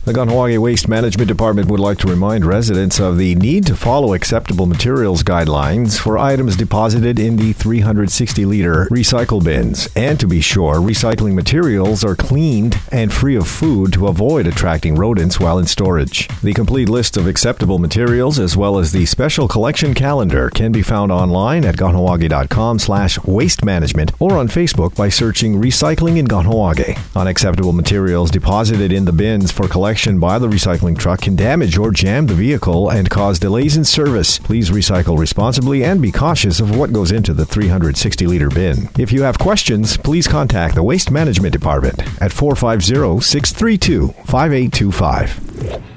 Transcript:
The Kahnawake Waste Management Department would like to remind residents of the need to follow acceptable materials guidelines for items deposited in the 360-liter recycle bins, and to be sure recycling materials are cleaned and free of food to avoid attracting rodents while in storage. The complete list of acceptable materials as well as the special collection calendar can be found online at kahnawake.com/waste management or on Facebook by searching Recycling in Kahnawake. Unacceptable materials deposited in the bins for collection by the recycling truck can damage or jam the vehicle and cause delays in service. Please recycle responsibly and be cautious of what goes into the 360-liter bin. If you have questions, please contact the Waste Management Department at 450-632-5825.